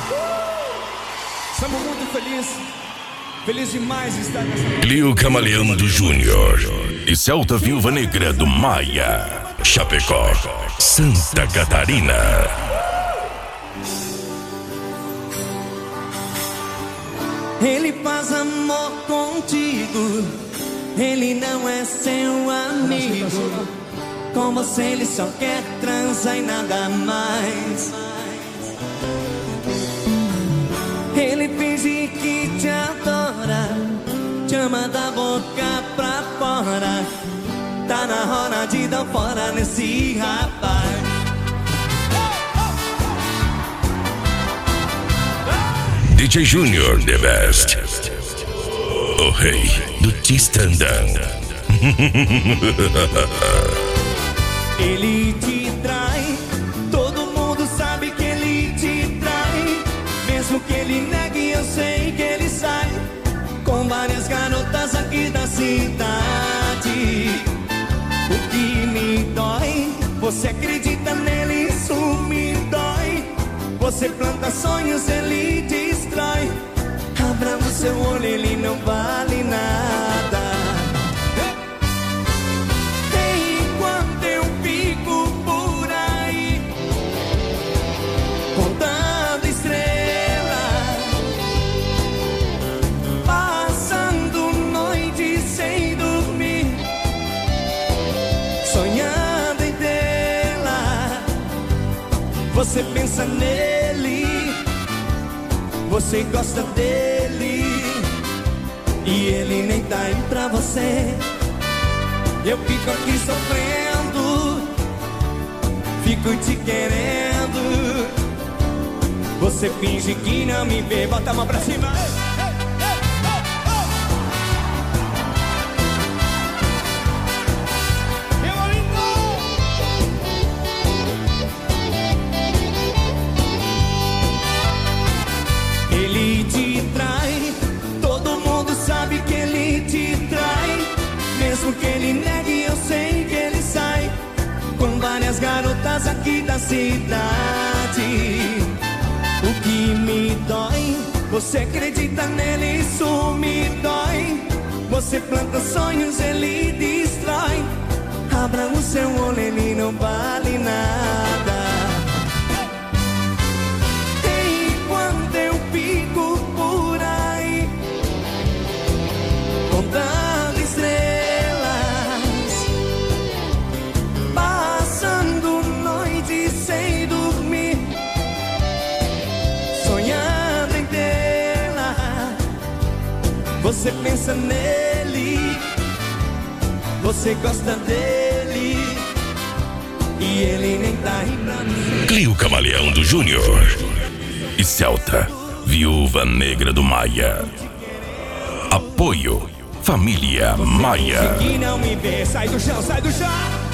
Estamos muito felizes. Feliz demais de estar nessa... Clio Camaleão do Júnior e Celta Viúva Negra do Maia, Chapecó, Santa Catarina. Ele faz amor contigo, ele não é seu amigo. Com você ele só quer transar e nada mais. Ele finge que te adora, te ama da boca pra fora. Tá na hora de dar fora nesse rapaz. DJ Júnior, the best. O rei do Tistandão. Ele te trai, todo mundo sabe que ele te trai. Mesmo que ele negue, eu sei que ele sai com várias garotas aqui da cidade. O que me dói, você acredita nele, isso me dói. Você planta sonhos, ele destrói. Abra o seu olho, ele não vale nada. Enquanto eu fico por aí contando estrelas, passando noite sem dormir, sonhando em tê-la. Você pensa nele, você gosta dele, e ele nem tá aí pra você. Eu fico aqui sofrendo, fico te querendo. Você finge que não me vê, bota a mão pra cima. Ele te trai, todo mundo sabe que ele te trai. Mesmo que ele negue, eu sei que ele sai com várias garotas aqui da cidade. O que me dói, você acredita nele, isso me dói. Você planta sonhos, ele destrói. Abra o seu olho, ele não vale nada. Enquanto eu fico por aí contando estrelas, passando noite sem dormir, sonhando em tê-la. Você pensa nele, você gosta dele, e ele nem tá aí pra mim. Clio Camaleão do Júnior e Celta Viúva Negra do Maia. Apoio Família Maia. Que não me vê, sai do chão, sai do chão.